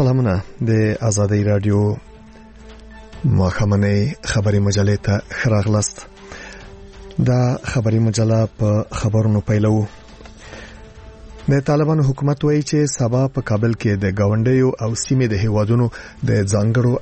سلامونه د آزادۍ رادیو ماخامنۍ خبري مجلې ته خراغلست. دا خبري مجله په خبرونو پیلو. د طالبانو حکومت وایي چې سبا په کابل کې د گاونډیو او سیمې د هیوادونو د ځانګړو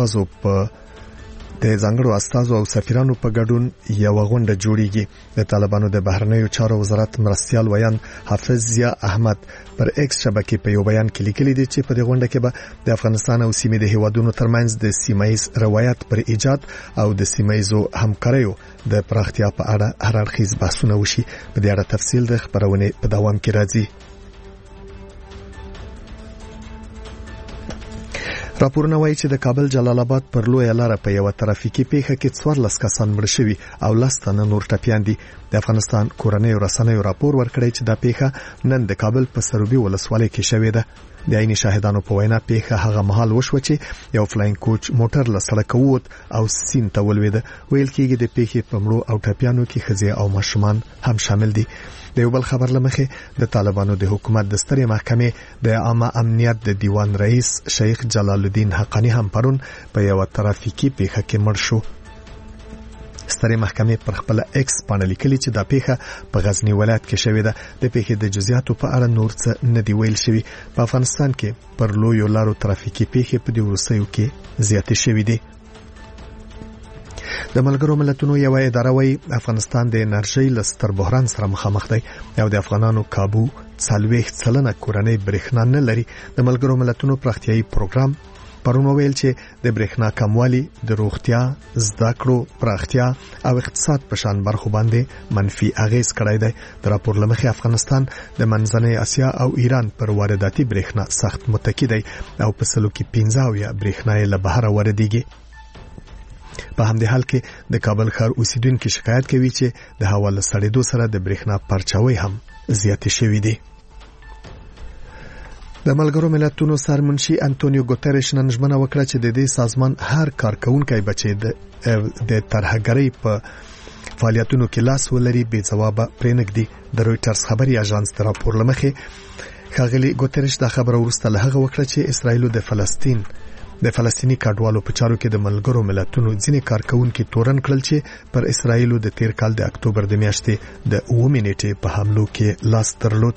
استازو او سفیرانو په ګډون یو غونډه جوړیږي. د طالبانو د بهرنیو چارو وزارت مرستيال ویان حافظ ضیا احمد پر ایکس شبکې په یو بیان کې لیکلي دي چې په دې غونډه کې به د افغانستان او سیمې د هیوادونو ترمنځ د سیمایي روایت پر ایجاد او د سیمایي همکاریو د پراختیا په اړه هر اړخیز بحثونه وشي. په دې اړه تفصیل د خبرونه په دوام کې راځي. راپورونه وایي چې د کابل جلال آباد پر لوی لار په یو ترافیکي پیښه کې 14 کسان مړ شوي او 10 تنه نور ټپيان دي. د افغانستان کورنۍ رسنیو راپور ورکړی چې دا پیښه نن د کابل په سروبي ولسوالۍ کې شوې ده. د عیني شاهدانو په وینا پیښه هغه مهال وشو چې یو فلاین کوچ موټر له سړک ووت او سیند ته ولوېد. ویل کېږي د پیښې په مړو او ټپيانو کې ښځې او ماشومان هم شامل دي. د یو بل خبر لمخه د طالبانو د حکومت د سترې محکمې د عامه امنیت د دیوان رئیس شیخ جلال الدین حقانی هم پرون په یو ترافیکي پیښه کې مړ شو. سترې محکمې پر خپل ایکس باندې لیکلي چې دا پیښه په غزنی ولایت کې شوې ده. د پیښې د جزئیاتو په اړه نور څه نه دی ویل شوی. په افغانستان کې پر لویو لارو ترافیکي پیښې په دې ورسېو کې زیاتې شوې دي. د ملګرو ملتونو یو اداره وايي افغانستان د انرژي لستر بحران سره مخامخ دی او د افغانانو کابو 40% کورنۍ برېښنا نه لري. د ملګرو ملتونو پراختیایي پروګرام پرون ویل چې د برېښنا کموالی د روغتیا، زده کړو، پراختیا او اقتصاد په شان برخو باندې منفي اغیز کړی دی. د راپور لمخې افغانستان د منځنۍ اسیا او ایران پر وارداتي برېښنا سخت متکی دی او په سلو کې 15 برېښنا له بهر واردېږي. په همدې حال کې د کابل ښار اوسیدونکو شکایت کوي چې د هوا له سړېدو سره د برېښنا پرچاوي هم زیاتې شوې دي. د ملګرو ملتونو سرمنشي انټونیو ګوتریش نن ژمنه وکړه چې د دې سازمان هر کارکونکي بچي د ترهګرۍ په فعالیتونو کې لاس ولري بې ځواب پرېنګدي. د رويټرز خبري اژانس د راپور لمخې ښاغلي ګوتریش دا خبره ورسته له هغه وکړه چې اسرائیل د فلسطینی کډوالو په چارو کې د ملګرو ملتونو ځینې کارکونکو تورن کړل چې پر اسرائیل د تیر کال د اکتوبر د میاشتې د 9 نیټې په حملو کې لاس درلود.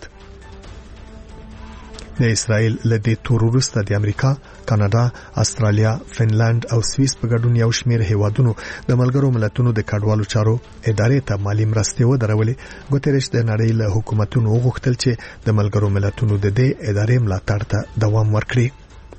د اسرائیل له دې تور وروسته د امریکا، کاناډا، استرالیا، فنلند او سویس په ګډون یو شمېر هیوادونو د ملګرو ملتونو د کډوالو چارو ادارې ته مالی مرستې ودرولې. ګوتریش د نړۍ له حکومتونو وغوښتل چې د ملګرو ملتونو د دې ادارې ملاتړ ته دوام ورکړي.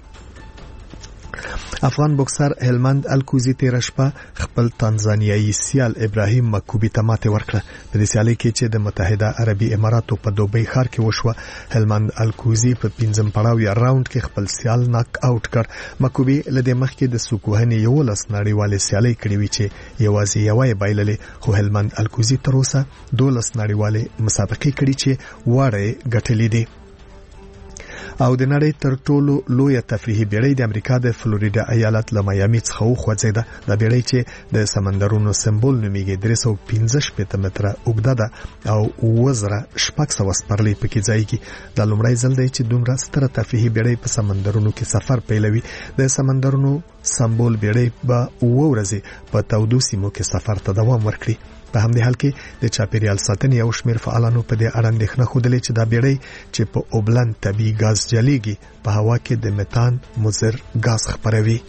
افغان بوکسر هلمند الکوزی تیر شپه خپل تانزانیایي سیال ابراهیم مکوبی ته ماته ورکړه. په دې سیالي کې چې د متحده عربي اماراتو په دوبۍ ښار کې وشوه، هلمند الکوزی په 5م پړاو یا راوند کې خپل سیال ناک آوټ کړ. مکوبی لدې مخکې د سوکوهنې یو لس نړیوالې سیالۍ کړې وي چې یوازې یوې بایللې، خو هلمند الکوزی تر اوسه 12 نړیوالې مسابقې کړې چې واړه ګټلې دي. او د نړۍ تر ټولو لوی تفریحي بیړۍ د امریکا د فلوریدا ایالت له میامي څخه وخوځیده. د بیړۍ چې د سمندرونو سمبول نومیږي 315 متره اوږده ده او 2600 سپرلي پکې ځایږي. د لومړی ځل دی چې دومره ستره تفریحي بیړۍ په سمندرونو کې سفر پیلوي. د سمندرونو سمبول بیړۍ به 2 ورځې په تودو سیمو کې سفر ته دوام ورکړي. په همدې حال کې د چاپیریال ساتنې او شمیر فعالانو په دې اړه اندېښنه خوده چې دا بیړۍ چې په اوبلن طبي غاز جلیږي په هوا کې د میتان مضر غاز خپروي.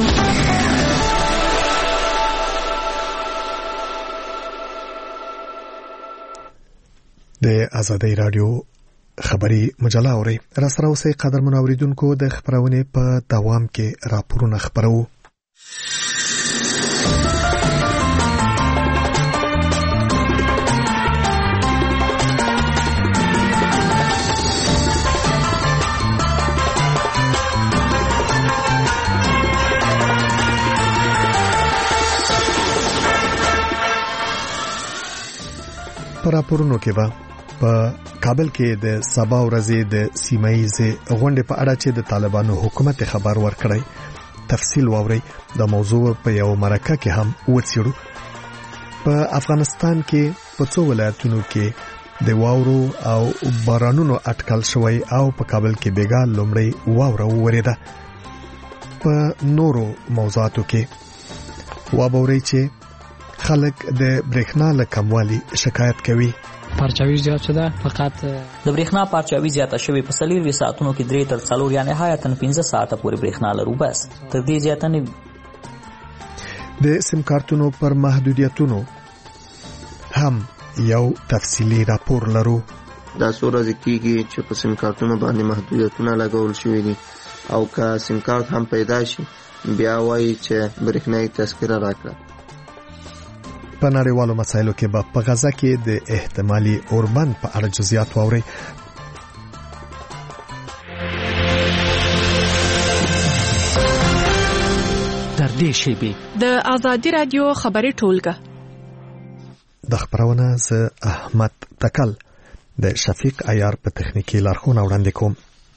د آزادۍ رادیو خبري مجله اوري را سره اوسې قدرمن اوریدونکو د خبرونه په دوام کې راپورونه خبرو. پر راپورونو کې په کابل کې د سبا ورځې د سیمایي غونډې په اړه چې د طالبانو حکومت خبر ورکړی. تفصیل واوري. د موضوع په یو مرکه کې هم وڅېړو. په افغانستان کې په څو ولایتونو کې د واورو او بارانونو اټکل شوی او په کابل کې بیګا لومړی واوره وریده. په نورو موضوعاتو کې وابوري چې خلک د برېښنا له کموالي شکایت کوي. پرچاوي زیات شده، فقط د برېښنا پرچاوي زیاته شوې په 4 ساعتونو کې 3 تر 4 یا نهایتاً 15 ساعته پورې برېښنا لرو، بس تر دې زیاته نه. د سیم کارتونو پر محدودیتونو هم یو تفصیلی راپور لرو. دا څو ورځې کېږي چې په سیم کارتونو باندې محدودیتونه لګول شوي دي او که سیم کارت هم پیدا شي بیا وایي چې برېښنايي تذکره راکړه. په نړیوالو مسایلو کې به په غزه کې د احتمالي اوربند په اړه جزئیات واوري. در دې شیبې د آزادي رادیو خبري ټولګه د خبرونه ز احمد تکل د شفیق عیار په تخنیکی لارښوونه وړاندې کوم.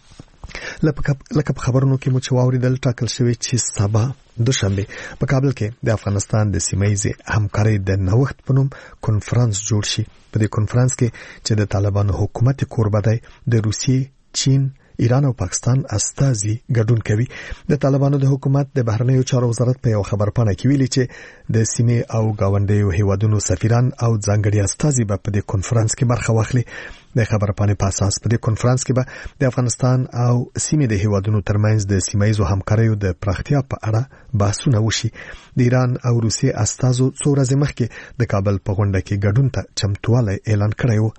لکه په خبرونو کې مو چې واوریدل ټاکل شوی چې سبا دوشنبه په کابل کې د افغانستان د سیمایي همکارۍ د نوښت په نوم کنفرانس جوړ شي. په دې کنفرانس کې چې د طالبانو حکومت کوربه دی د روسیې، چین، ایران او پاکستان استازي ګډون کوي. د طالبانو د حکومت د بهرنیو چارو وزارت په یو خبرپاڼه کې ویلي چې د سیمې او گاونډیو هیوادونو سفیران او ځانګړي استازي به په دې کنفرانس کې برخه واخلي. د خبرپاڼې په اساس په دې کنفرانس کې به د افغانستان او سیمې د هیوادونو ترمنځ د سیمایي همکاریو د پراختیا په اړه بحثونه وشي. د ایران او روسیې استازو څو ورځې مخکې د کابل په غونډه کې ګډون ته چمتووالی اعلان کړی و.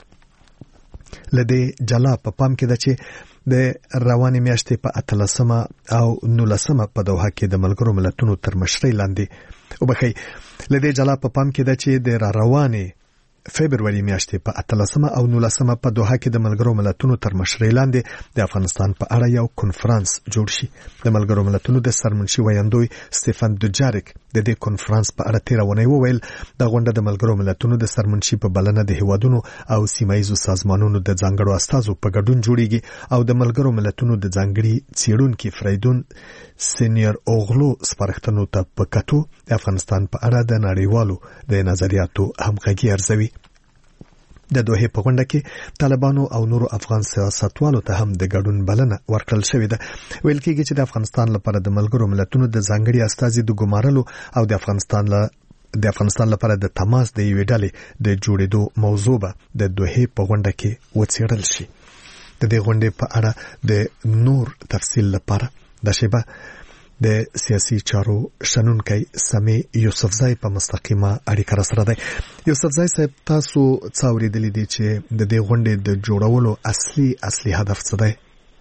لدې جلا په پام کې ده چې د روانې میاشتې په 18 او 19 په دوحه کې د ملګرو ملتونو تر مشرۍ لاندې وبخي لدې جلا په پام کې ده چې د روانې فبرवरी میاشتې په 18 او 19 په دوحه کې د ملګرو ملتونو تر مشرۍ لاندې د افغانستان په اړه یو کنفرانس جوړ شي. د ملګرو ملتونو د سرمنشي ویاندوی سټيفن دوجاریک د دې کنفرانس په اړه تیرونه وویل د غونډه د ملګرو ملتونو د سرمنشي په بلنه د هیوادونو او سیمایي سازمانونو د ځانګړو استازو په ګډون جوړیږي او د ملګرو ملتونو د ځانګړي څېړونکو فریدون سینیئر اوغلو سپارښتنو ته په کتو د افغانستان په اړه د نړیوالو د نظریاتو همغږي ارزوي. د دوحه په غونډه کې طالبانو او نورو افغان سیاستوالو ته هم د ګډون بلنه ورکړل شوې ده. ویل کېږي چې د افغانستان لپاره د ملګرو ملتونو د ځانګړي استازي د ګمارلو او د افغانستان لپاره د تماس د یوې ډلې د جوړېدو موضوع به د دوحه په غونډه کې وڅېړل شي. د دې غونډې په اړه د نور تفصیل لپاره د شیبه د سیاسي چارو شنونکي سمي یوسفزای په مستقیمه اړیکه سره دی. یوسفزای صاحب تاسو څاورېدلې دي چې د دې غونډې د جوړولو اصلي هدف څه دی؟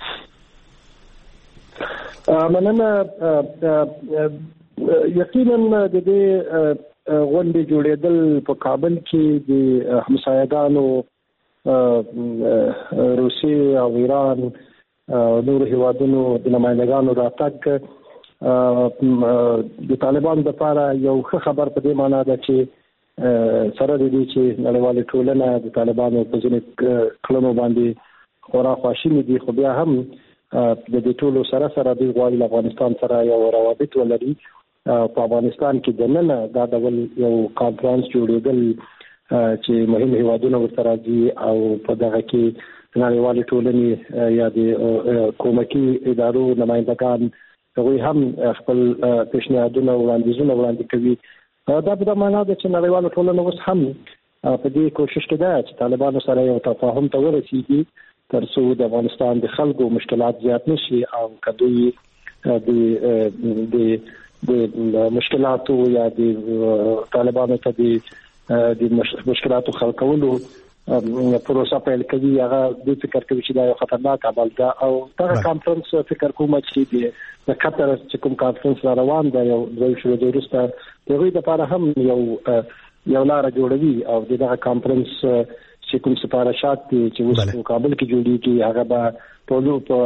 مننه. یقینا د دې غونډې جوړېدل په کابل کې د همسایګانو روسیې او ایران نور هیوادونو د نمائندګانو راتګ د طالبانو لپاره یو ښه خبر په دې معنی ده چې سره د دې چې نړیواله ټولنه د طالبانو په ځینې کړنو باندې خورا خواشیني دي، خو بیا هم د دې ټولو سره د غواړي افغانستان سره یو روابط ولري. په افغانستان کې دننه دا ډول یو کانفرنس جوړېدل چې مهم هیوادونه ورسره دي او په دغه کې نړیواله ټولنې یا د کومکي ادارو نمائندگان هغوی هم خپل پیشنهادونه وړاندیزونه وړاندې کوي. دا په معنا ده چې نړیواله ټولنه اوس هم په دې کوشش کې ده چې طالبانو سره یو تفاهم ته ورسیږي تر څو د افغانستان د خلکو مشکلات زیات نشي او کدوې د مشکلاتو یا د طالبانو ته د مشکلاتو حل کولو پروسه پیل کوي. هغه د فکر کوي چې دا یو خطرناک عمل ده او دا کانفرنس فکر کوم چې د قطر چې کوم کانفرنس روان دی یو ځای شو د روستا دغه لپاره هم یو لار جوړوي او دغه کانفرنس چې کوم سفارشات چې اوس په کابل کې جوړیږي هغه به په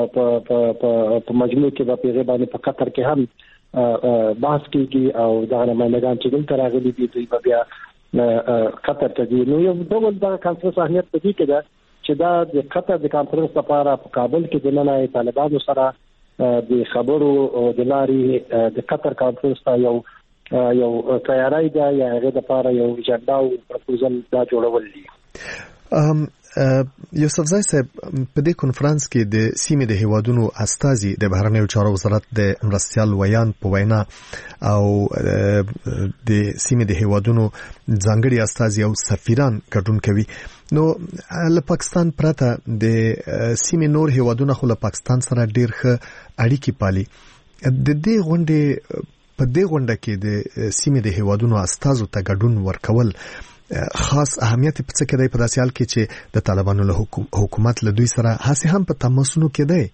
مجموع کې په پیغام باندې په قطر کې هم بحث کیږي او دا نمائندگان چې دلته راغلي دي دوی بیا قطر ته دي. نو یو ډول دا کانفرنس اهمیت په دې کې ده چې دا د قطر د کانفرنس لپاره په کابل کې د نن طالبانو سره د خبرو د لارې د قطر کانفرنس ته یو تیاری ده یا هغه لپاره یو اجنډا او پروپوزل دا جوړول دي. یوسفزای صاحب په دې کنفرانس کې د سیمې د هیوادونو استازي د بهرنیو چارو وزارت د مرستیال ویان په وینا او د سیمې د هیوادونو ځانګړي استازي او سفیران ګډون کوي. نو له پاکستان پرته د سیمې نور هیوادونه خو له پاکستان سره ډېر ښه اړیکې پالي. د دې غونډې په دې غونډه کې د سیمې د هیوادونو استازو ته ګډون ورکول خاص اهمیت په څه کې دی په داسې حال کې چې د طالبانو له حکومت له دوی سره هڅه هم په تماسونو کې دی؟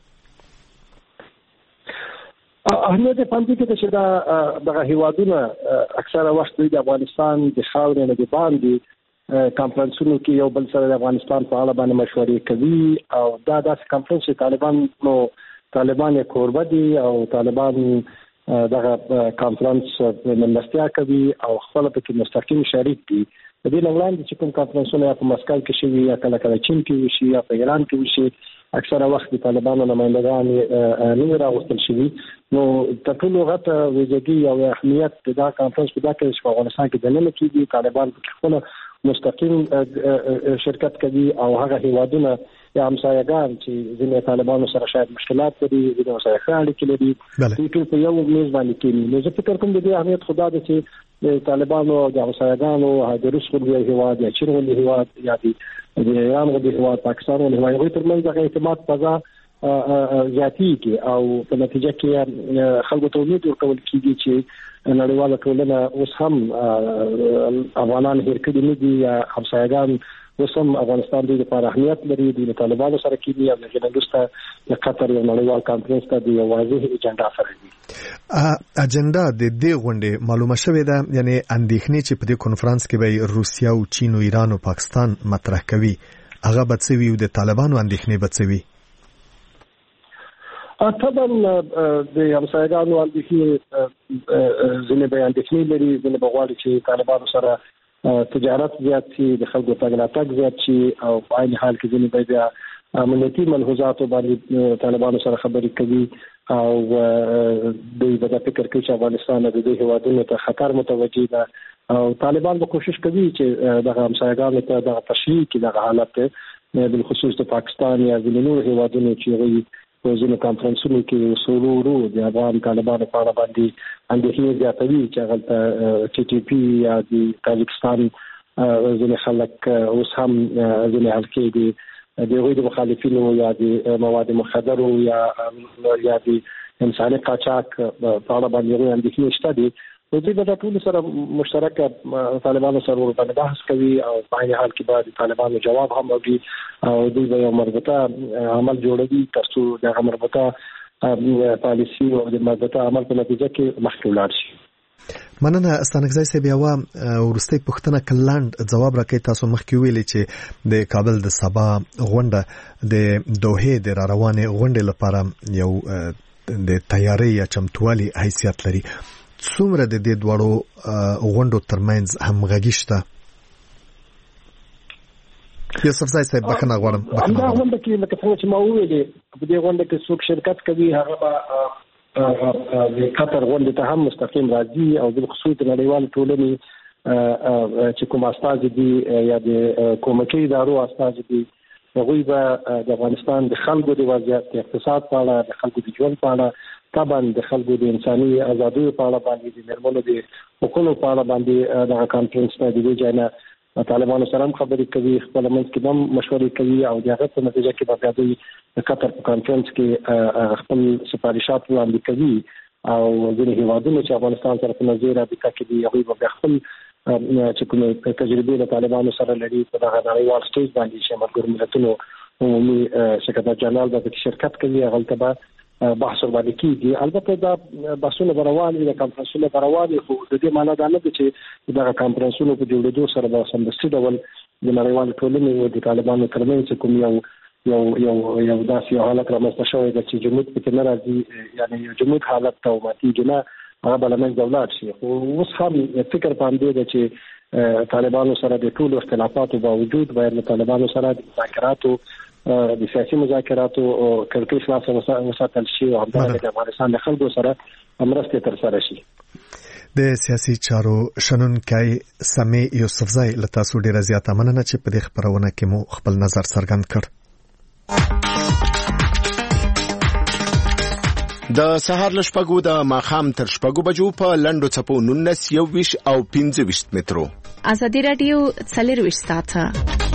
اهمیت په دې کې چې دا هیوادونه اکثره وخت د افغانستان د خاورې نه د باندې کانفرنسونو کې یو بل سره د افغانستان په اړه باندې مشورې کوي او دا داسې کانفرنس چې طالبان یې کوربه دي او طالبان دغه کانفرنس ملستیا کوي او خپل پکې مستقیم شریک دي. د دې وړاندې چې کوم کانفرنسونه په مسکو کې شوي یا کله چین کې وشي یا په ایران کې وشي اکثره وخت د طالبانو نمائندگان نه راوستل شوي. نو د ټولو غته ویژګي او اهمیت د کانفرنس په دغه کې په افغانستان کې د نن کې طالبان په خپل مستقیم شرکت کوي او هغه هیوادونه یا همسایگان چې ځینې طالبانو سره شاید مشکلات لري ځینې سره خاړې لري دوی ټول په یو میز باندې کېني. نو زه فکر کوم د دې اهمیت خدا ده چې طالبانو د همسایگانو د روس غوندې هیواد یا چین غوندې هیواد یا د ایران غوندې هیواد پاکستان غوندې هیواد غوي ترمنځ د اعتماد فضا زیاتېږي او په نتیجه کې خلکو ته امید ورکول کېږي چې نړیواله ټولنه اوس هم افغانان هېر کړي نه دي یا همسایگان اوس هم افغانستان د لپاره اهمیت لري. د طالبانو سره کېږي او د وروسته د قطر یو نړیوال کانفرنس ته د یو واضح اجنډا سره دي. اجنډا د دې غونډې معلومه شوې ده، یعنی اندېښنې چې په دې کنفرانس کې به روسیا او چین او ایران او پاکستان مطرح کوي هغه به څه وي او د طالبانو اندېښنې به څه وي؟ طبعا د همسایګانو اندېښنې ځینې به اندېښنې لري، ځینې به غواړي چې طالبانو سره تجارت زیات شي، د خلکو تګ راتګ زیات شي او په عین حال کې ځینې به بیا امنیتي ملحوظاتو باندې طالبانو سره خبرې کوي او دوی به فکر کوي چې افغانستان د دې هیوادونو ته خطر متوجه ده او طالبان به کوشش کوي چې دغه همسایګانو ته دغه تشریح کړي دغه حالت بالخصوص د پاکستان یا د نورو هیوادونو چې وي په ځینو کانفرنسونو کې وسولو د افغان طالبانو په اړه باندې اندېښنې زیاتوي چې هغه ټي ټي پی یا د تاجکستان ځینې خلک اوس هم ځینې حلقې دي د هغوی د مخالفینو یا د مواد مخدرو یا د انساني قاچاق په اړه باندې هغوی اندېښنې شته دي. نو دوی به د ټولو سره مشترکه طالبانو سره ورباندې بحث کوي او په عین حال کې به د طالبانو جواب هم وړي او دوی به یو مربوطه عمل جوړوي تر څو دغه مربوطه پالیسي او د مربوطه عمل په نتیجه کې مخکې ولاړ شي. مننه استانکزای صاحب. یو ورستۍ پوښتنه کلاند جواب راکړی. تاسو مخکې ویلي چې د کابل د سبا غونډه د دوحې د را روانې غونډې لپاره یو د تیاری یا چمتووالي حیثیت لري. څومره د دې دوړو غونډو ترمنځ همغږي شته؟ یوسفزای صاحب بخښنه غواړم. دا غونډه کې لکه څنګه چې ما وویلې په دې غونډه کې څوک شرکت کوي هغه به د قطر غونډې ته هم مستقیم راځي او بالخصوص د نړیوال ټولنې چې کوم استازي دي یا د کومکي ادارو استازي دي هغوی به د افغانستان د خلکو د وضعیت د اقتصاد په اړه د خلکو د ژوند په اړه طبعا د خلکو د انساني ازادیو په اړه باندې د مېرمنو د حقوقو په اړه باندې دغه کانفرنس ته د دې ځای نه طالبانو سره هم خبرې کوي، خپل منځ کې هم مشورې کوي او د هغه په نتیجه کې به بیا دوی د قطر په کانفرنس کې خپل سفارشات وړاندې کوي او ځینې هیوادونه چې افغانستان سره په نظیر رابطه کې دي هغوی به خپل چې کومې تجربې د طالبانو سره لري په دغه نړیوال سټیج باندې چې ملګرو ملتونو عمومي سکرټر جنرال به شرکت کوي، هغلته به بحث ورباندې کېږي. البته دا بحثونه به روان وي، د کانفرنسونه به روان وي، خو د دې معنا دا نه ده چې دغه کانفرنسونو په جوړېدو سره به سمدستي ډول د نړیوال ټولنې او د طالبانو ترمنځ کوم یو داسې یو حالت رامنځته شوی ده چې جمود پکې نه راځي، یعنې یو جمود حالت ته وماتېږي نه، هغه به له منځه ولاړ شي. خو اوس هم فکر په همدې ده چې طالبانو سره د ټولو اختلافاتو باوجود باید له طالبانو سره د مذاکراتو د سیاسي مذاکراتو کړکۍ خلاصه وساتل شي او همدارنګه د افغانستان د خلکو سره مرستې ترسره شي. د سیاسي چارو شنونکي سمي یوسفزای له تاسو ډیره زیاته مننه چې په دې خبرونه کې مو خپل نظر څرګند کړ. د سهار له شپږو د ماښام تر شپږو بجو په لنډو څپو 19 21 او 25 مترو. ازادي رادیو 24 ساعته.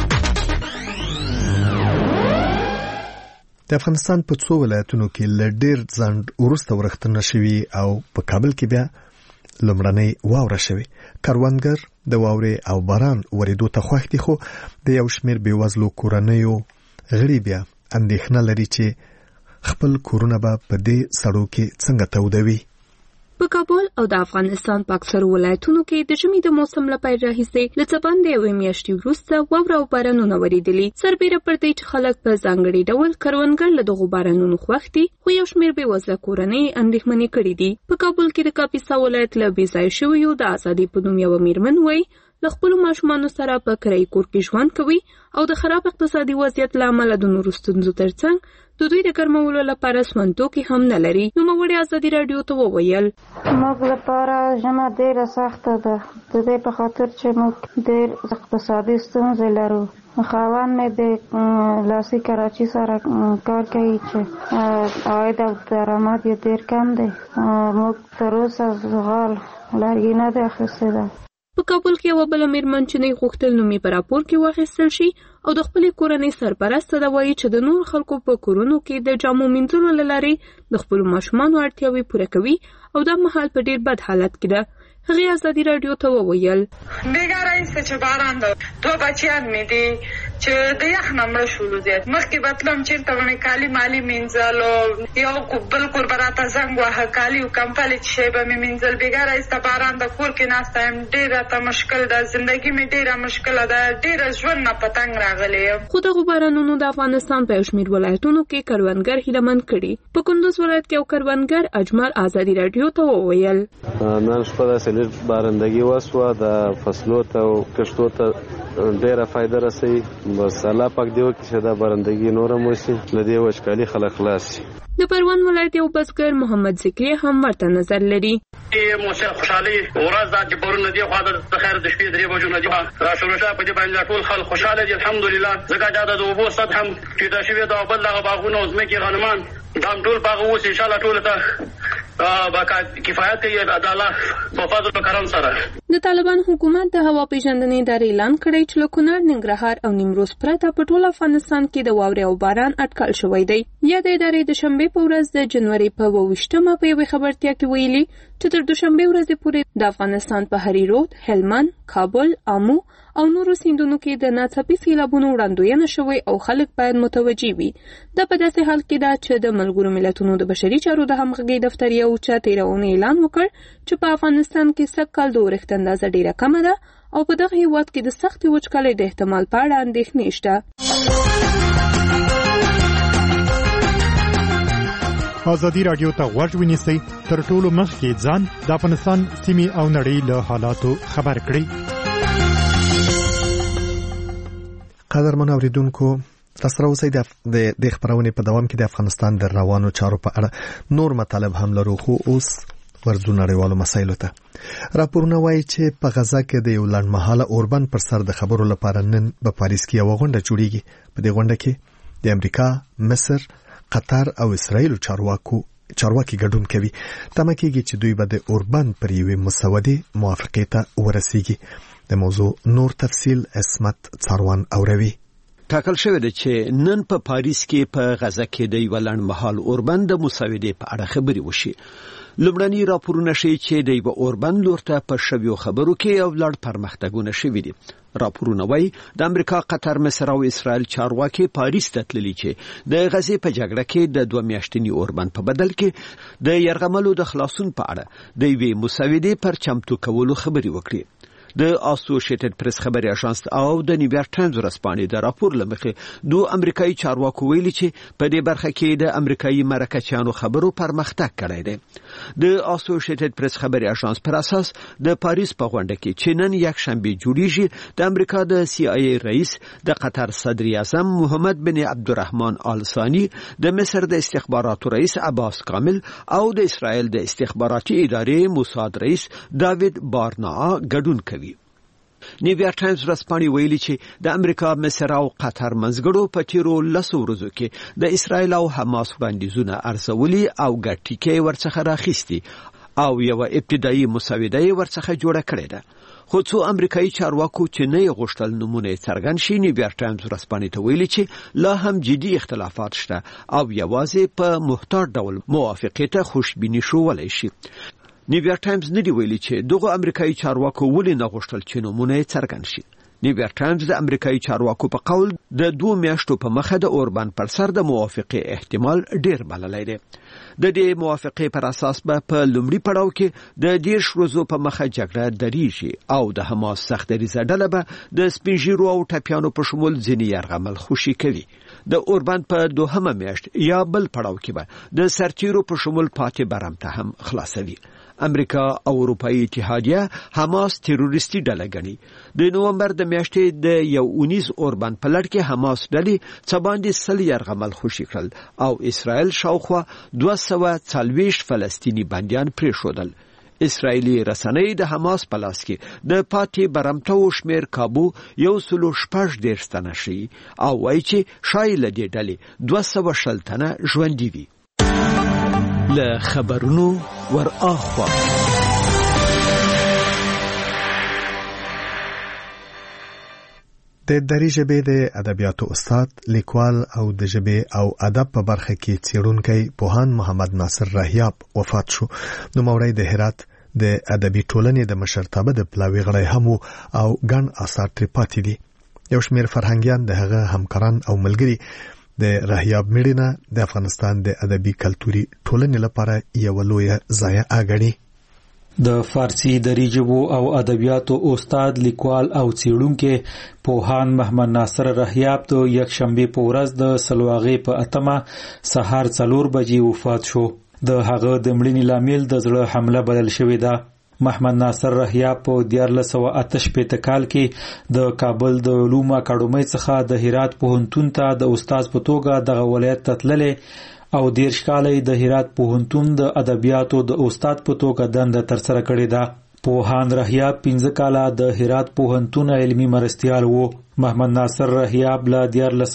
د افغانستان په څو ولایتونو کې ل ډیر ځنډ وروسته ورښتنه شوي او په کابل کې بیا لومړنۍ واوره شوي. کروندګر د واورې او باران ورېدو ته خوښ دي، خو د یو شمېر بېوزلو کورنیو غړي بیا اندېښنه لري چې خپل کورونه به په دې سړو کې څنګه تودوي. په کابل او د افغانستان په اکثرو ولایتونو کې د ژمي د موسم له پیل راهیسې له څه باندې یوې میاشتې وروسته واوره او بارانونه ورېدلي. سربیره پر دې چې خلک په ځانګړي ډول کروندګر له دغو بارانونو خوښ دي، خو یو شمېر بېوزله کورنۍ اندېښمنې کړي دي. په کابل کې د کاپیسا ولایت له بېځایه شویو د ازادي په نوم یوه میرمن وایي له خپلو ماشومانو سره په کرایي کور کې ژوند کوي او د خراب اقتصادي وضعیت له امله د نورو ستونزو ترڅنګ د دوی د ګرمولو لپاره سمنتوکي هم نه لري. نوموړې ازادي راډیو ته وویل موږ لپاره ژمه ډېره سخته ده، د دې په خاطر چې موږ ډېر اقتصادي ستونزې لرو. خاوند مې د لاسي کراچي سره کار کوي چې عاید او درآمد یې ډېر کم دی. موږ تر اوسه زغال لرګي نه دی اخیستی ده. په کابل کې یوه بله میرمن چې نه غوښتل نوم یې په راپور کې واخیستل شي او د خپلې کورنۍ سرپرسته ده وایي چې د نورو خلکو په کورونو کې د جامو مینځلو له لارې د خپلو ماشومانو اړتیاوې پوره کوي او دا مهال په ډېر بد حالت کې ده. هغې ازادي راډیو ته وویل بیګاره ایسته چې باران ده، 2 بچیان مې دي چې د یخ نه مړه شولو. زیات مخکې به تلم چېرته به مې کالي مالي مینځل، یو بل کور به راته زنګ واهه کالي او کمپلې چې شی به مې مینځل. بیګاره ایسته باران د کور کې ناسته یم، ډېر راته مشکل ده، زندګي مې ډېره مشکله ده، ډېره ژوند نه په تنګ راغلی یم. خو دغو بارانونو د افغانستان په یو شمېر ولایتونو کې کروندګر هیلهمند کړي. په کندوز ولایت کې یو کروندګر اجمل ازادي راډیو ته وویل نن شپه داسې لږ بارندګي وسوه، د فصلو ته او کښتو ته ډېره فایده رسوي. بس الله پاک دې وکړي چې دا بارندګي نور هم وشي، له دې وچکالي خلک خلاص شي. د پروان ولایت یو بزګر محمد ذکري هم ورته نظر لري. موسیقي خوشحالي ورځ دا چې پرونه دی خو د خیر د شپې 3 بجو نه دی را شروع شوه. په دې باندې ټول خلک خوشاله دي الحمدلله. ځکه دا د اوبو سطح هم چې دا شوی دا بل دغه باغونه او ځمکې غنمان دا ټول باغ اوس ان شاء الله ټول ته کفایت کوي د الله په فضل او کرم سره. د طالبان حکومت د هوا پیژندنې ادارې اعلان کړی چې له کونړ، ننګرهار او نیمروز پرته په ټول افغانستان کې د واورې او باران اټکل شوی دی. یا د ادارې د شنبې په ورځ د جنوري په 28مه په یوې خبرتیا کې ویلي چې تر دوشنبې ورځې پورې د افغانستان په هری رود، هلمند، کابل، آمو او نورو سیندونو کې د ناڅاپي سیلابونو وړاندوینه شوې او خلک باید متوجي وي. دا په داسې حال کې ده چې د ملګرو ملتونو د بشري چارو د همغږۍ دفتر یو چا تېره اونۍ اعلان وکړ چې په افغانستان کې سږکال د اورښت اندازه ډېره کمه ده او په دغه هېواد کې د سختې وچکالۍ د احتمال په اړه اندېښنې شته. ازادي راډیو ته غوږ ونیسئ، تر ټولو مخکې ځان د افغانستان سیمې او نړۍ له حالاتو خبر کړئ. قدرمن اوریدونکو، تاسو اوسئ د خبرونې په دوام کې د افغانستان د روانو چارو په اړه نور مطالب هم لرو، خو اوس ورځو نړیوالو مسایلو ته. راپورونه وایي چې په غزا کې د یو لنډمهاله اوربند پر سر د خبرو لپاره نن په پاریس کې یوه غونډه جوړیږي. په دې غونډه کې د امریکا، مصر، قطر او اسرائیل چارواکي ګډون کوي. تمه کېږي چې دوی به د اوربند پر یوې مسودې موافقې ته ورسیږي. د موضوع نور تفصیل عصمت څاروان اوروي. ټاکل شوی دی چې نن په پاریس کې په غزا کې د یو لنډمهال اوربند د مسودې په اړه خبرې وشي. لومړني راپورونه ښیي چې د یو اوربند لور ته په شویو خبرو کې یو لړ پرمختګونه شوي دي. راپورونه وایي د امریکا، قطر، مصر او اسرائیل چارواکي پاریس ته تللي چې د غزې په جګړه کې د 2 میاشتني اوربند په بدل کې د یرغملو د خلاصون په اړه د یوې مسودې پر چمتو کولو خبرې وکړي. د اسوسییټډ پریس خبري اژانس او د نیویارک ټایمز ورځپاڼې د راپور لمخې دوه امریکایي چارواکو ویلي چې په دې برخه کې د امریکایي مرکچیانو خبرو پرمختګ کړی دی. د اسوسییټډ پریس خبري اژانس پر اساس د پاریس په غونډه کې چې نن یک شنبه جوړیږي د امریکا د CIA رئیس، د قطر صدر اعظم محمد بن عبدالرحمن آل ثانی، د مصر د استخباراتو رئیس عباس کامل او د اسرائیل د استخباراتي ادارې موساد رئیس داوید بارنا ګډون کوي. نیویارک ټایمز ورځپاڼې ویلي چې د امریکا، مصر او قطر منځګړو په تیرو 10 ورځو کې د اسرائیل او حماس وړاندیزونه ارزولي او ګډ ټکي ورڅخه راخیستي او یو ابتدایي مسوده ورڅخه جوړه کړې ده. خو څو امریکایي چارواکو چې نه غوښتل نمونه څرګند شي، نیویارک ټایمز ورځپاڼې ته ویلي چې لا هم جدي اختلافات شته او یوازې په محتاط ډول موافقې ته خوشبیني شولی شي. نیویارک ټایمز نه دی ویلي چې دغه امریکایي چارواکو ولې نه غوښتل چې نمونه څرګند شي. نیویارک ټایمز د امریکایي چارواکو په قول د 2 میاشتو په مخه د اوربان پر سر د موافقې احتمال ډیر بللی دی. د دې موافقې پر اساس به په لومړي پړاو کې د 10 ورځو په مخه جګړه دریږي او د حماس سختریزه ډله به د سپینژیرو او ټپیانو په شمول ځینې یرغمل خوشي کوي. د اوربان په 2مه میاشت یا بل پړاو کې به د سرتیرو په شمول پاتې برم ته هم خلاصوي. امریکا او اروپאי اتحادیه حماس تروریستي ډله ګڼي. د نومبر د میاشتې د 19 اوربان په لړ کې حماس ډلې څه باندې 100 یرغمل خوشي کړل او اسرائیل شاوخوا 240 فلسطینی بندیان پریښودل. اسرائیلی رسنۍ د حماس په لاس کې د پاتې برمتو شمیر کابو 116 تنه شي او وایي چې شاید له دې ډلې 200 تنه ژوندي وي. له خبرونو ور اخوا د دري ژبې د ادبیاتو استاد، لیکوال او د ژبې او ادب په برخه کې څېړونکی پوهاند محمد ناصر رحیاب وفات شو. نو موري د هرات د ادبي ټولنې د مشرتابه د پلاوی غړی هم او ګڼ آثار تر پاتې دي. یو شمېر فرهنګیان د هغه همکاران او ملګري د رحیاب میډینا د افغانستان د ادبي کلتوري ټولنې لپاره یو لوی ځای اګړي. د فارسی دري ژبو او ادبیاتو استاد، لیکوال او څېړونکی پوهاند محمد ناصر رحیاب د یک شنبه په ورځ د سلواغې په 8مه سهار 4 بجې وفات شو. د هغه د مړینې لامل د زړه حمله بلل شوې ده. محمد ناصر رحیاب په 1988 کال کې د کابل د علومو اکاډمۍ څخه د هرات پوهنتون ته د استاد په توګه دغه ولایت ته تللی او 10 کال د هرات پوهنتون د ادبیاتو د استاد په توګه دنده ترسره کړې ده. پوهاند رحیاب 15 کاله د هرات پوهنتون علمي مرستیال وو. محمد ناصر رحیاب له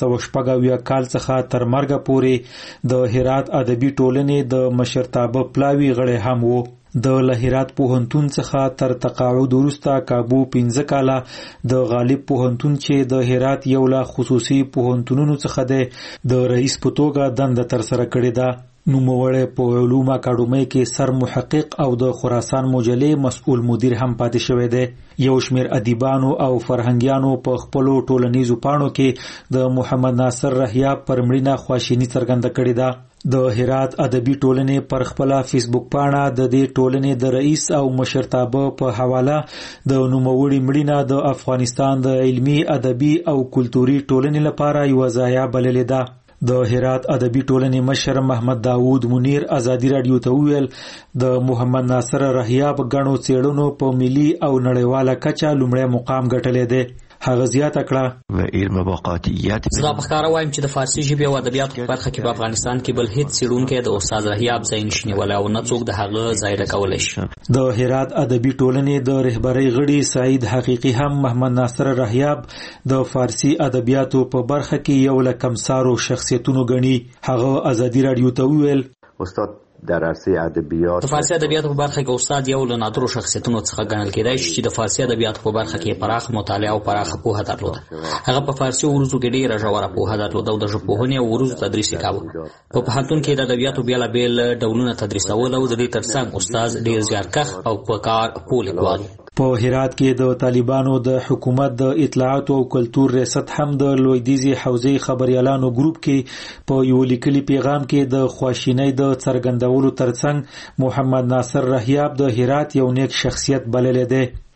1916 کال څخه تر مرګ پورې د هرات ادبي ټولنې د مشرتابه پلاوی غړی هم وو. د هرات پوهنتون څخه تر تقاعد وروسته کابو 15 کاله د غالب پوهنتون چې د هرات یو له خصوصي پوهنتونونو څخه دی د رئیس په توګه دنده ترسره کړې ده. نوموړی په علومو اکاډمۍ کې سر محقق او د خراسان مجلې مسؤل مدیر هم پاتې شوی دی. یو شمیر ادیبانو او فرهنګیانو په خپلو ټولنیزو پاڼو کې د محمد ناصر رحیاب پر مړینه خواشیني څرګنده کړې ده. د هرات ادبي ټولنې پر خپل فیسبوک پاڼه د دې ټولنې د رئیس او مشرتابه په حواله د نوموړي مړینه د افغانستان د علمي، ادبي او کلتوري ټولنې لپاره یو ضایعه بللې ده. د هرات ادبي ټولنې مشر محمد داوود منیر ازادي رادیو ته ویل د محمد ناصر رحیاب غنو څېړنو په ملي او نړیواله کچه لومړی مقام ګټلې ده. هغه زیاته کړه و علم واقعیت زه په ښکاره وایم چې د فارسي ژبې او ادبیاتو په برخه کې په افغانستان کې بل هیڅ څېړونکی د استاد رحیاب ځای نشي نیولی او نه څوک د هغه ځای راکولی شي. د هرات ادبي ټولنې د رهبرۍ غړي سعید حقیقي هم محمد ناصر رحیاب د فارسي ادبیاتو په برخه کې یو له کمسارو شخصیتونو ګڼي. هغه ازادي رادیو ته وویل استاد در عرصه ادبیات د فارسی ادبیاتو په برخه کې استاد یو له نادرو شخصیتونو څخه ګڼل کېدای شي چې د فارسی ادبیاتو په برخه کې پراخ مطالعه او پراخ پوهه درلوده. هغه په فارسی عروضو کې ډېره ژوره پوهه درلوده او د ژبپوهنې او عروضو تدریس یې کاوه. په پوهنتون کې د ادبیاتو بېلابېل ډولونه تدریسول او د دې ترڅنګ استاد ډېر زیارکښ او په کار پوه لیکوال. په هرات کې د طالبانو د حکومت د اطلاعات او کلتور ریاست هم د لویدیزي حوزې خبريالانو ګروپ کې په یو لیکلي پیغام کې د خواشینۍ د څرګندولو ترڅنګ محمد ناصر رحیاب د هرات یو نیک شخصیت بللی دی.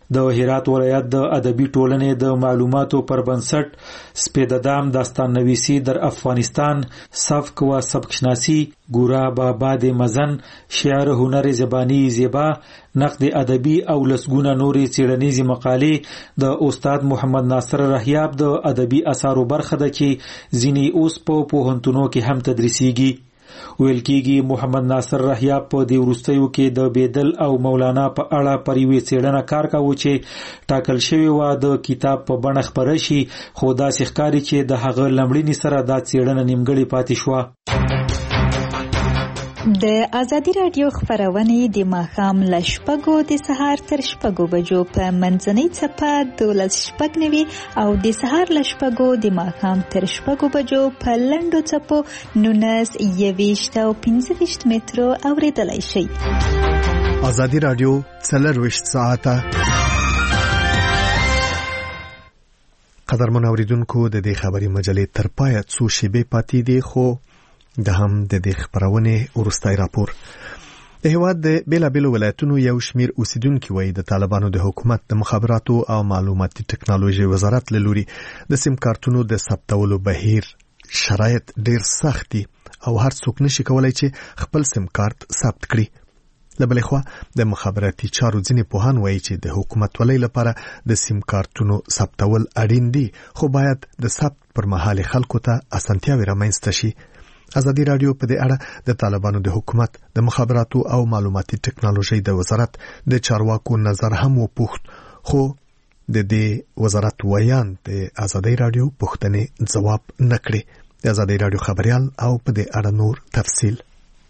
د هرات ولایت د ادبي ټولنې د معلوماتو پر بنسټ سپیددام داستان نویسی در افغانستان، سبک و سبکشناسی، گورا باباد مزن، شعر هنر زبانی زیبا، نقد ادبی او لسګونه نورې څېړنیزې مقالې د استاد محمد ناصر رحیاب د ادبي اثارو برخه ده چې ځینې اوس په پوهنتونو کې هم تدریسیږي. ویل کېږي محمد ناصر رحیاب په دې وروستیو کې د بیدل او مولانا په اړه پر یوې څېړنه کار کاوه چې ټاکل شوې وه د کتاب په بڼه خپره شي، خو داسې ښکاري چې د هغه لمړینې سره دا څېړنه نیمګړې پاتې شوه. د ازادي راډیو خبرونه د ماښام له 6 د سهار تر 6 بجو په منځنۍ څپه 12:09 او د سهار له 6 د ماښام تر 6 بجو په لنډو څپو 19 او 15 مترو اوریدلای شئ. ازادي راډیو 24 ساعته قدرمن اوریدونکو د دې خبري مجلې تر پایه څو شیبې پاتې دي، خو د هم د دې خبرونه ورستای راپور. د هیواد د بیلابیلو ولایتونو یو شمیر اوسیدونکو وایي د طالبانو د حکومت د مخابراتو او معلوماتي ټکنالوژي وزارت له لوري د سیم کارتونو د ثبتولو بهیر شرایط ډیر سخت دي او هر څوک نشي کولای چې خپل سیم کارت ثبت کړي. لبل خو د مخابراتي چارو ځینې پوهان وایي چې د حکومت ولې لپاره د سیم کارتونو ثبتول اړین دي، خو باید د ثبت پر مهال خلکو ته اسانتیاوي رامنځته شي. ازادي راډیو په دې اړه د طالبانو د حکومت د مخابراتو او معلوماتي ټکنالوژي د وزارت د چارواکو نظر هم وپوښت، خو د دې وزارت ویان د ازادي راډیو پوښتنې جواب نکړي. د ازادي راډیو خبريال او په دې اړه نور تفصیل.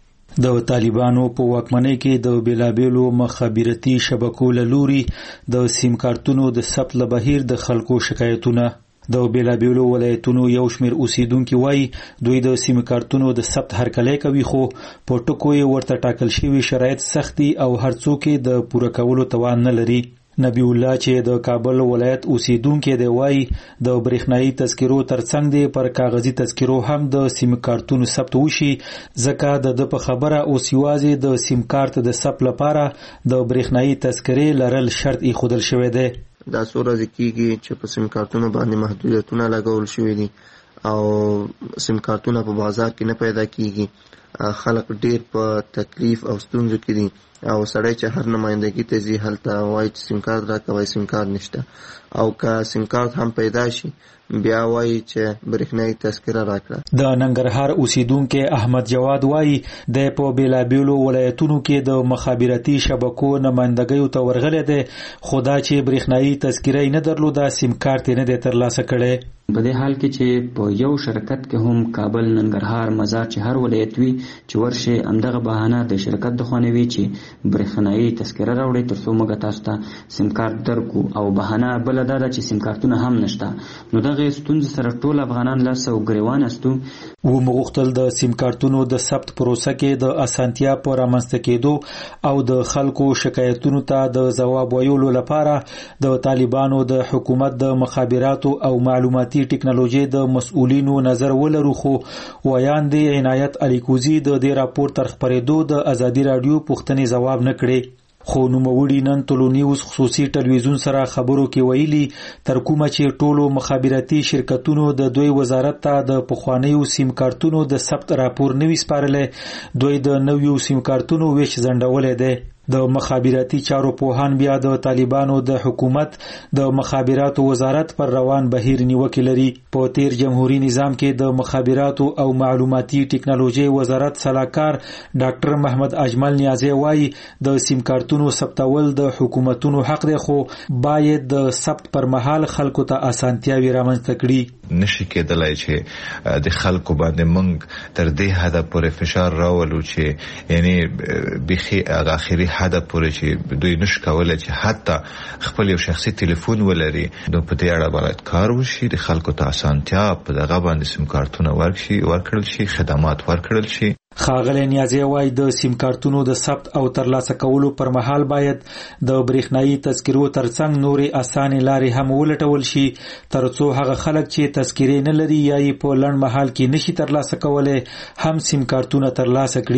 د طالبانو په واکمنۍ کې د بیلابیلو مخابراتي شبکو له لوري د سیم کارتونو د ثبت له بهیر د خلکو شکایتونه. د بیلابیلو ولایتونو یو شمیر اوسیدونکو وایي دوی د سیم کارتونو د ثبت هرکلی کوي، خو په ټکو یې ورته ټاکل شوی شرایط سختي او هر څوک د پوره کولو توان نه لري. نبی الله چې د کابل ولایت اوسیدونکو دی وایي د برېښنايي تذکرو ترڅنګ دی پر کاغذي تذکرو هم د سیم کارتونو ثبت وشي، ځکه د په خبره اوس یوازې د سیم کارت د ثبت لپاره د برېښنايي تذکرې لرل شرط ایښودل شوی دی. دا څو ورځې کېږي چې په سیم کارتونو باندې محدودیتونه لګول شوي دي او سیم کارتونه په بازار کې نه پیدا کېږي. خلک ډېر په تکلیف او ستونزو کې دي او سړی چې هر نمایندګي ته ځي هلته وایي چې سیم کارت راکوئ، سیم کارت نشته، او که سیم کارت هم پیدا شي بیا وایي چې برېښنايي تذکره راکړه. د ننګرهار اوسیدونکو احمد جواد وایي د په بیلابیلو ولایتونو کې د مخابراتي شبکو نمائندګیو ته ورغلی دی، خو دا چې برېښنايي تذکره نه درلوده سیم کارت نه دی ترلاسه کړی. په دې حال کې چې په یو شرکت کې هم کابل، ننګرهار، مزار چې هر ولایت وي چې ورشي همدغه بهانه د شرکت د خوا نه وي چې برېښنايي تذکره راوړئ ترڅو موږ تاسو ته سیم کارت درکو، او بهانه بله دا ده چې سیم کارتونه هم نشته. نو دغه ستونزې سره ټول افغانان لاس او ګریوان استو. ومغوښتل د سیم کارتونو د ثبت پروسه کې د اسانتیا په رامنځته کېدو او د خلکو شکایتونو ته د ځواب ویلو لپاره د طالبانو د حکومت د مخابراتو او معلوماتي ټکنالوژي د مسؤلینو نظر ولرو، خو ویان دی عنایت الیکوزی د دې راپور تر خبرېدو د ازادي راډیو پوښتنې ځواب نه کړي. خو نوموړي نن ټولو نیوز خصوصي ټلویزیون سره خبرو کې ویلي تر کومه چې ټولو مخابراتي شرکتونو د دوی وزارت ته د پخوانیو سیم کارتونو د ثبت راپور نوي سپارلی، دوی د نویو سیم کارتونو ویش ځنډولی دی. د مخابراتي چارو پوهان بیا د طالبانو د حکومت د مخابراتو وزارت پر روان بهیر نیوکه لري. په تیر جمهوریت نظام کې د مخابراتو او معلوماتي ټکنالوژي وزارت صلاحکار ډاکټر محمد اجمل نیازی وایي د سیم کارتونو ثبتول د حکومتونو حق دی، خو باید د ثبت پر مهال خلکو ته اسانتیاوي رامنځته کړي. نشي کېدلای چې د خلکو باندې موږ تر دې حد پورې فشار راولو چې یعنی بخي اخري حد پورې چې دوی نشي کولای چې حتی خپل یو شخصي ټلیفون ولري. نو په دې اړه باید کار وشي، د خلکو ته اسانتیا په دغه باندې سیم کارتونه ورکړل شي، خدمات ورکړل شي. ښاغلی نیازی وایي د سیم کارتونو د ثبت او ترلاسه کولو پر مهال باید د برېښنايي تذکرو ترڅنګ نورې اسانې لارې هم ولټول شي ترڅو هغه خلک چې تذکرې نه لري یا یې په لنډ مهال کې نشي ترلاسه کولی هم سیم کارتونه ترلاسه کړي.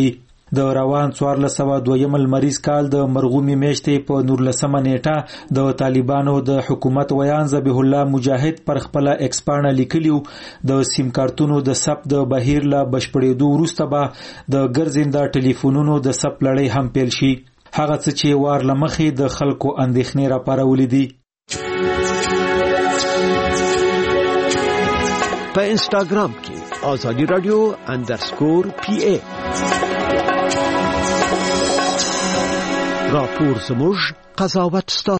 د روان 1402 لمریز کال د مرغومي میاشتې په 19 نیټه د طالبانو د حکومت ویان ذبیح الله مجاهد پر خپل ایکس پاڼه لیکلیو د سیم کارتونو د ثبت د بهیر لا بشپړېدو وروسته به د ګرځنده ټلیفونونو د ثبت لړۍ هم پیل شي. هغه څه چې وار لمخې د خلکو اندېښنې راپارولې دي. په انستاګرام کې آزادی رادیو _PA راپور زموږ قضاوت ستاسو